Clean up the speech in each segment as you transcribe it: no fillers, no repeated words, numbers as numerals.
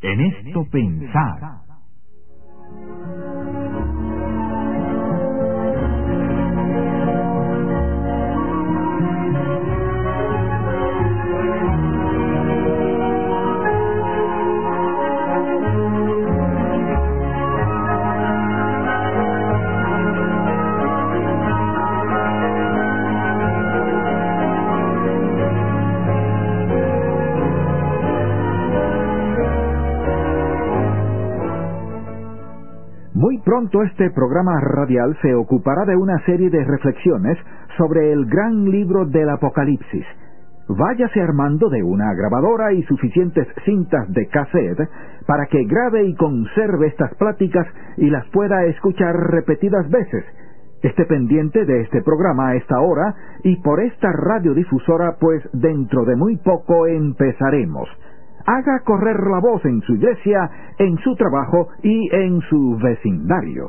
En esto pensar. Muy pronto este programa radial se ocupará de una serie de reflexiones sobre el gran libro del Apocalipsis. Váyase armando de una grabadora y suficientes cintas de cassette para que grabe y conserve estas pláticas y las pueda escuchar repetidas veces. Esté pendiente de este programa a esta hora y por esta radiodifusora, pues dentro de muy poco empezaremos. Haga correr la voz en su iglesia, en su trabajo y en su vecindario.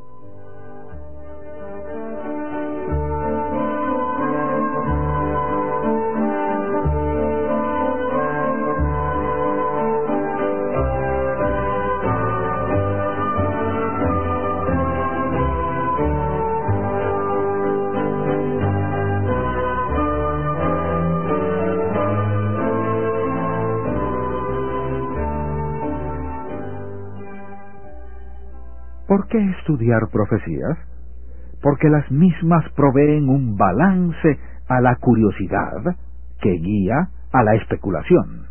¿Por qué estudiar profecías? Porque las mismas proveen un balance a la curiosidad que guía a la especulación.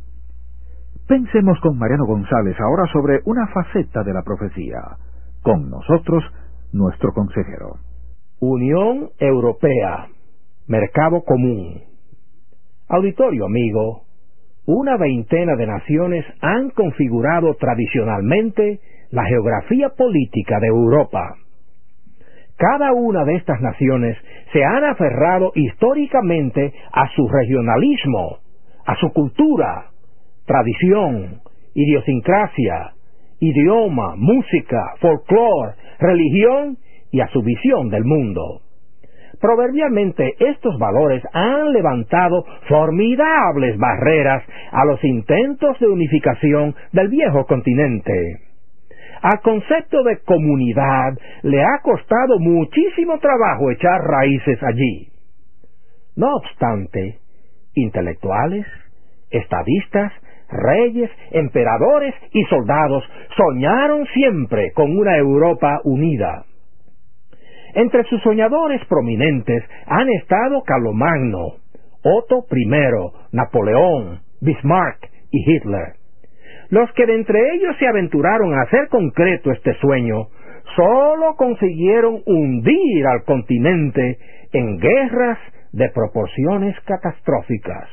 Pensemos con Mariano González ahora sobre una faceta de la profecía. Con nosotros, nuestro consejero. Unión Europea, Mercado Común. Auditorio amigo, una veintena de naciones han configurado tradicionalmente la geografía política de Europa. Cada una de estas naciones se han aferrado históricamente a su regionalismo, a su cultura, tradición, idiosincrasia, idioma, música, folclore, religión y a su visión del mundo. Proverbialmente, estos valores han levantado formidables barreras a los intentos de unificación del viejo continente. Al concepto de comunidad le ha costado muchísimo trabajo echar raíces allí. No obstante, intelectuales, estadistas, reyes, emperadores y soldados soñaron siempre con una Europa unida. Entre sus soñadores prominentes han estado Carlomagno, Otto I, Napoleón, Bismarck y Hitler. Los que de entre ellos se aventuraron a hacer concreto este sueño, sólo consiguieron hundir al continente en guerras de proporciones catastróficas.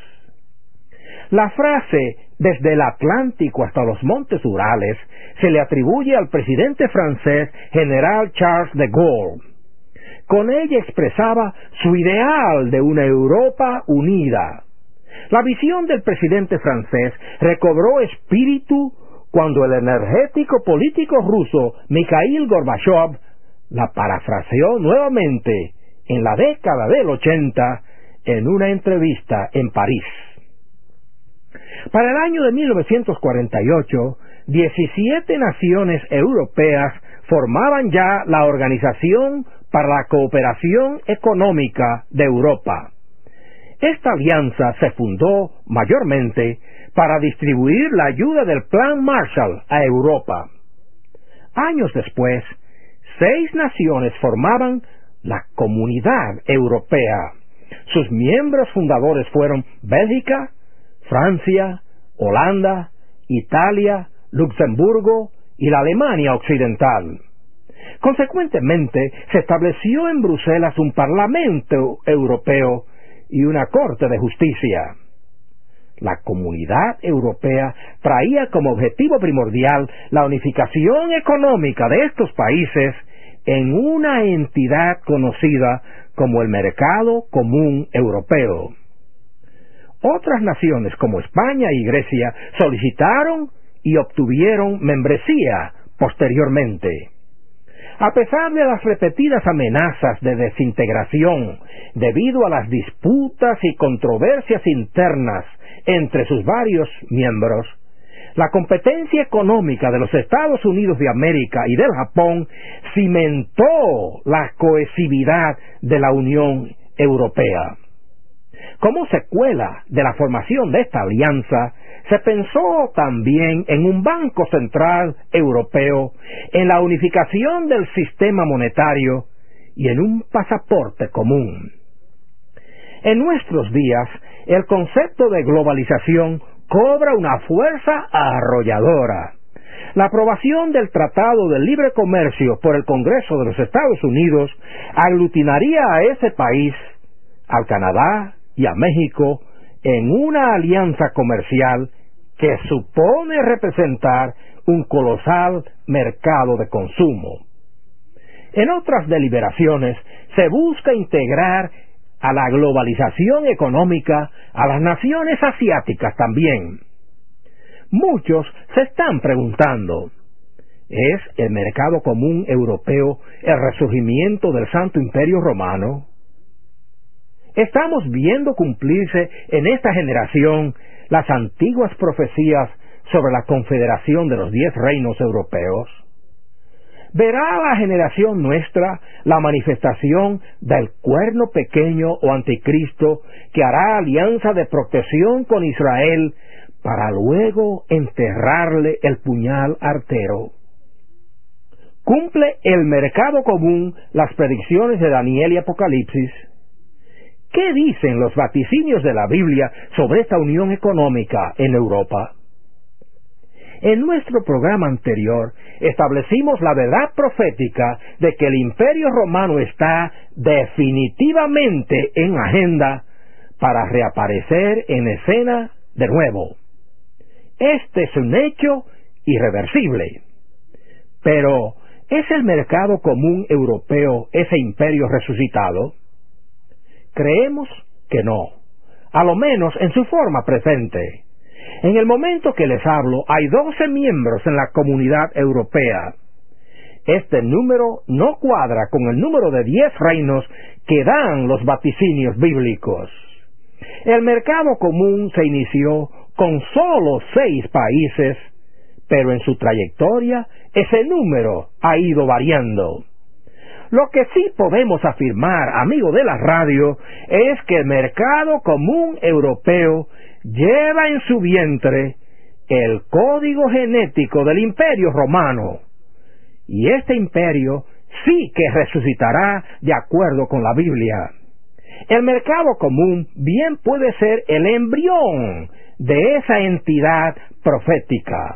La frase «desde el Atlántico hasta los montes Urales» se le atribuye al presidente francés general Charles de Gaulle. Con ella expresaba su ideal de una Europa unida. La visión del presidente francés recobró espíritu cuando el energético político ruso Mikhail Gorbachev la parafraseó nuevamente en la década del 80 en una entrevista en París. Para el año de 1948, 17 naciones europeas formaban ya la Organización para la Cooperación Económica de Europa. Esta alianza se fundó mayormente para distribuir la ayuda del Plan Marshall a Europa. Años después, 6 naciones formaban la Comunidad Europea. Sus miembros fundadores fueron Bélgica, Francia, Holanda, Italia, Luxemburgo y la Alemania Occidental. Consecuentemente, se estableció en Bruselas un Parlamento Europeo y una Corte de Justicia. La Comunidad Europea traía como objetivo primordial la unificación económica de estos países en una entidad conocida como el Mercado Común Europeo. Otras naciones como España y Grecia solicitaron y obtuvieron membresía posteriormente. A pesar de las repetidas amenazas de desintegración debido a las disputas y controversias internas entre sus varios miembros, La competencia económica de los Estados Unidos de América y del Japón cimentó la cohesividad de la Unión Europea. Como secuela de la formación de esta alianza, se pensó también en un Banco Central Europeo, en la unificación del sistema monetario y en un pasaporte común. En nuestros días, el concepto de globalización cobra una fuerza arrolladora. La aprobación del Tratado de Libre Comercio por el Congreso de los Estados Unidos aglutinaría a ese país, al Canadá y a México, en una alianza comercial que supone representar un colosal mercado de consumo. En otras deliberaciones se busca integrar a la globalización económica a las naciones asiáticas también. Muchos se están preguntando, ¿es el mercado común europeo el resurgimiento del Santo Imperio Romano? ¿Estamos viendo cumplirse en esta generación las antiguas profecías sobre la confederación de los 10 reinos europeos? ¿Verá la generación nuestra la manifestación del cuerno pequeño o anticristo que hará alianza de protección con Israel para luego enterrarle el puñal artero? ¿Cumple el mercado común las predicciones de Daniel y Apocalipsis? ¿Qué dicen los vaticinios de la Biblia sobre esta unión económica en Europa? En nuestro programa anterior establecimos la verdad profética de que el Imperio Romano está definitivamente en agenda para reaparecer en escena de nuevo. Este es un hecho irreversible. Pero, ¿es el mercado común europeo ese imperio resucitado? Creemos que no, a lo menos en su forma presente. En el momento que les hablo, hay 12 miembros en la Comunidad Europea. Este número no cuadra con el número de 10 reinos que dan los vaticinios bíblicos. El mercado común se inició con solo 6 países, pero en su trayectoria ese número ha ido variando. Lo que sí podemos afirmar, amigo de la radio, es que el mercado común europeo lleva en su vientre el código genético del Imperio Romano. Y este imperio sí que resucitará de acuerdo con la Biblia. El mercado común bien puede ser el embrión de esa entidad profética.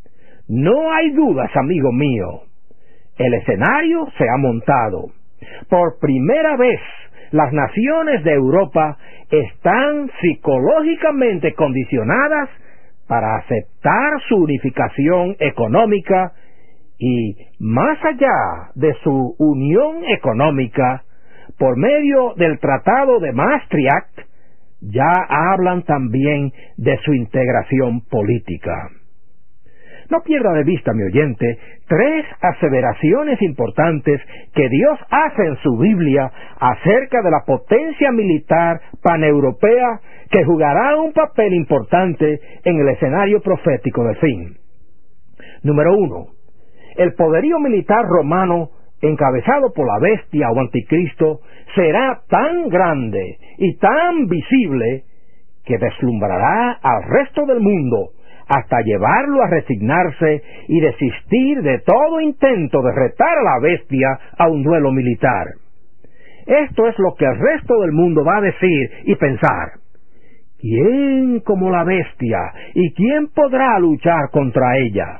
No hay dudas, amigo mío. El escenario se ha montado. Por primera vez, las naciones de Europa están psicológicamente condicionadas para aceptar su unificación económica y, más allá de su unión económica, por medio del Tratado de Maastricht, ya hablan también de su integración política. No pierda de vista, mi oyente, 3 aseveraciones importantes que Dios hace en su Biblia acerca de la potencia militar paneuropea que jugará un papel importante en el escenario profético del fin. Número 1. El poderío militar romano, encabezado por la bestia o anticristo, será tan grande y tan visible que deslumbrará al resto del mundo hasta llevarlo a resignarse y desistir de todo intento de retar a la bestia a un duelo militar. Esto es lo que el resto del mundo va a decir y pensar. ¿Quién como la bestia? ¿Y quién podrá luchar contra ella?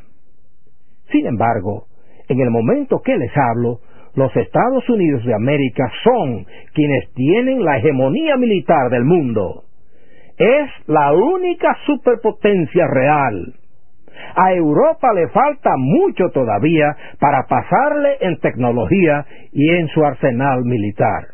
Sin embargo, en el momento que les hablo, los Estados Unidos de América son quienes tienen la hegemonía militar del mundo. Es la única superpotencia real. A Europa le falta mucho todavía para pasarle en tecnología y en su arsenal militar.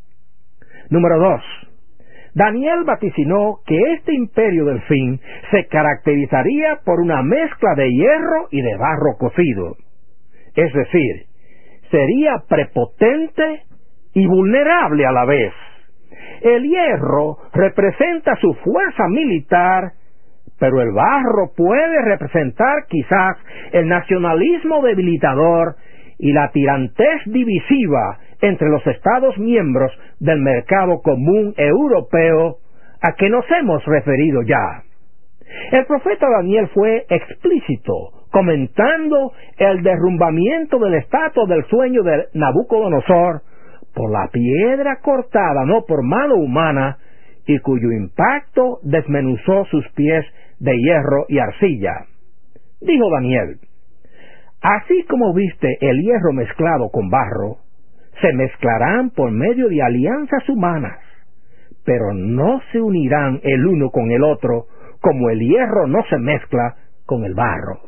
Número 2. Daniel vaticinó que este imperio del fin se caracterizaría por una mezcla de hierro y de barro cocido. Es decir, sería prepotente y vulnerable a la vez. El hierro representa su fuerza militar, pero el barro puede representar quizás el nacionalismo debilitador y la tirantez divisiva entre los Estados miembros del mercado común europeo a que nos hemos referido ya. El profeta Daniel fue explícito, comentando el derrumbamiento de la estatua del sueño de Nabucodonosor por la piedra cortada no por mano humana y cuyo impacto desmenuzó sus pies de hierro y arcilla. Dijo Daniel: así como viste el hierro mezclado con barro, se mezclarán por medio de alianzas humanas, pero no se unirán el uno con el otro, como el hierro no se mezcla con el barro.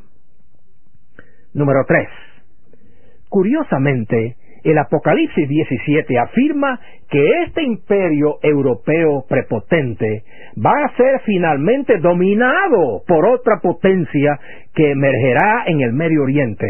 Número 3. Curiosamente, el Apocalipsis 17 afirma que este imperio europeo prepotente va a ser finalmente dominado por otra potencia que emergerá en el Medio Oriente.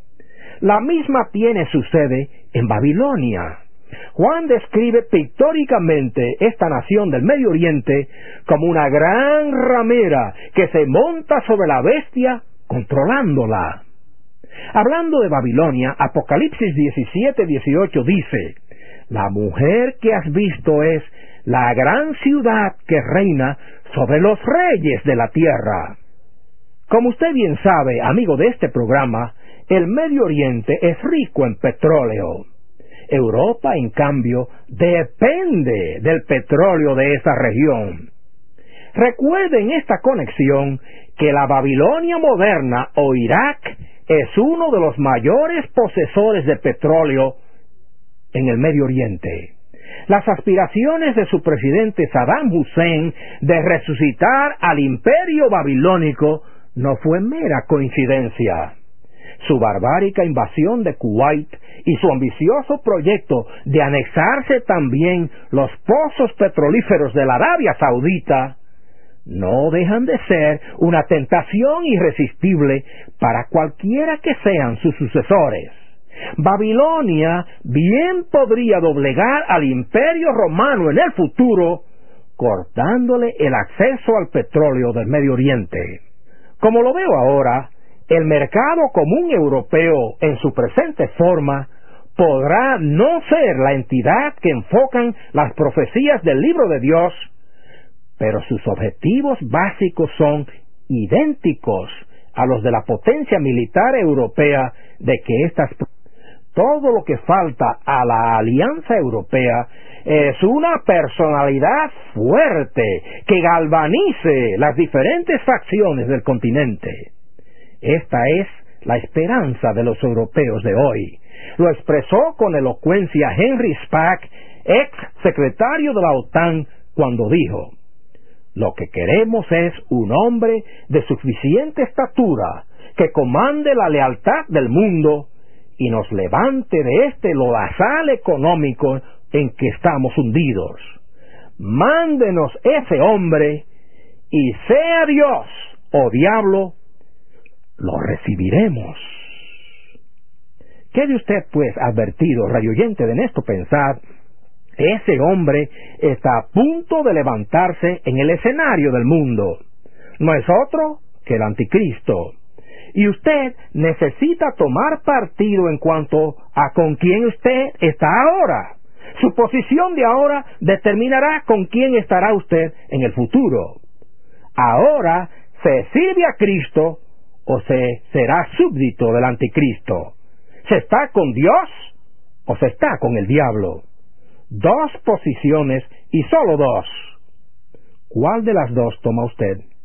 La misma tiene su sede en Babilonia. Juan describe pictóricamente esta nación del Medio Oriente como una gran ramera que se monta sobre la bestia controlándola. Hablando de Babilonia, Apocalipsis 17:18 dice: la mujer que has visto es la gran ciudad que reina sobre los reyes de la tierra. Como usted bien sabe, amigo de este programa, el Medio Oriente es rico en petróleo. Europa, en cambio, depende del petróleo de esa región. Recuerden esta conexión que la Babilonia moderna o Irak es uno de los mayores posesores de petróleo en el Medio Oriente. Las aspiraciones de su presidente Saddam Hussein de resucitar al imperio babilónico no fue mera coincidencia. Su barbárica invasión de Kuwait y su ambicioso proyecto de anexarse también los pozos petrolíferos de la Arabia Saudita no dejan de ser una tentación irresistible para cualquiera que sean sus sucesores. Babilonia bien podría doblegar al imperio romano en el futuro, cortándole el acceso al petróleo del Medio Oriente. Como lo veo ahora, el mercado común europeo en su presente forma podrá no ser la entidad que enfocan las profecías del libro de Dios, pero sus objetivos básicos son idénticos a los de la potencia militar europea de que estas. Todo lo que falta a la Alianza Europea es una personalidad fuerte que galvanice las diferentes facciones del continente. Esta es la esperanza de los europeos de hoy. Lo expresó con elocuencia Henry Spaak, ex secretario de la OTAN, cuando dijo: lo que queremos es un hombre de suficiente estatura que comande la lealtad del mundo y nos levante de este lodazal económico en que estamos hundidos. Mándenos ese hombre y sea Dios o diablo, lo recibiremos. Quede usted pues advertido, radioyente, de en esto pensar: ese hombre está a punto de levantarse en el escenario del mundo. No es otro que el anticristo. Y usted necesita tomar partido en cuanto a con quién usted está ahora. Su posición de ahora determinará con quién estará usted en el futuro. Ahora se sirve a Cristo o se será súbdito del anticristo. ¿Se está con Dios o se está con el diablo? Dos posiciones y solo dos. ¿Cuál de las dos toma usted?